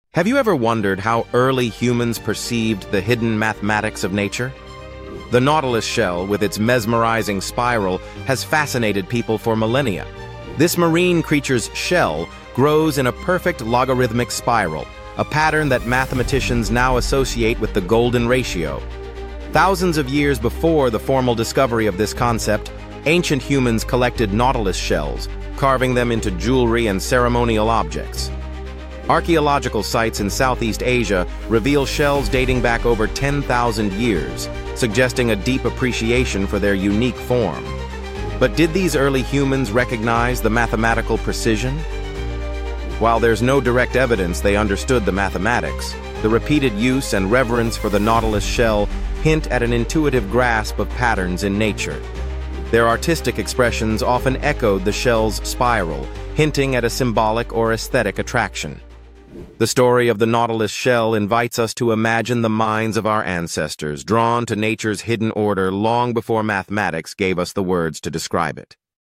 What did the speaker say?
Have you ever wondered how early humans perceived the hidden mathematics of nature? The nautilus shell, with its mesmerizing spiral, has fascinated people for millennia. This marine creature's shell grows in a perfect logarithmic spiral, a pattern that mathematicians now associate with the golden ratio. Thousands of years before the formal discovery of this concept, ancient humans collected nautilus shells, carving them into jewelry and ceremonial objects. Archaeological sites in Southeast Asia reveal shells dating back over 10,000 years, suggesting a deep appreciation for their unique form. But did these early humans recognize the mathematical precision? While there's no direct evidence they understood the mathematics, the repeated use and reverence for the nautilus shell hint at an intuitive grasp of patterns in nature. Their artistic expressions often echoed the shell's spiral, hinting at a symbolic or aesthetic attraction. The story of the nautilus shell invites us to imagine the minds of our ancestors, drawn to nature's hidden order long before mathematics gave us the words to describe it.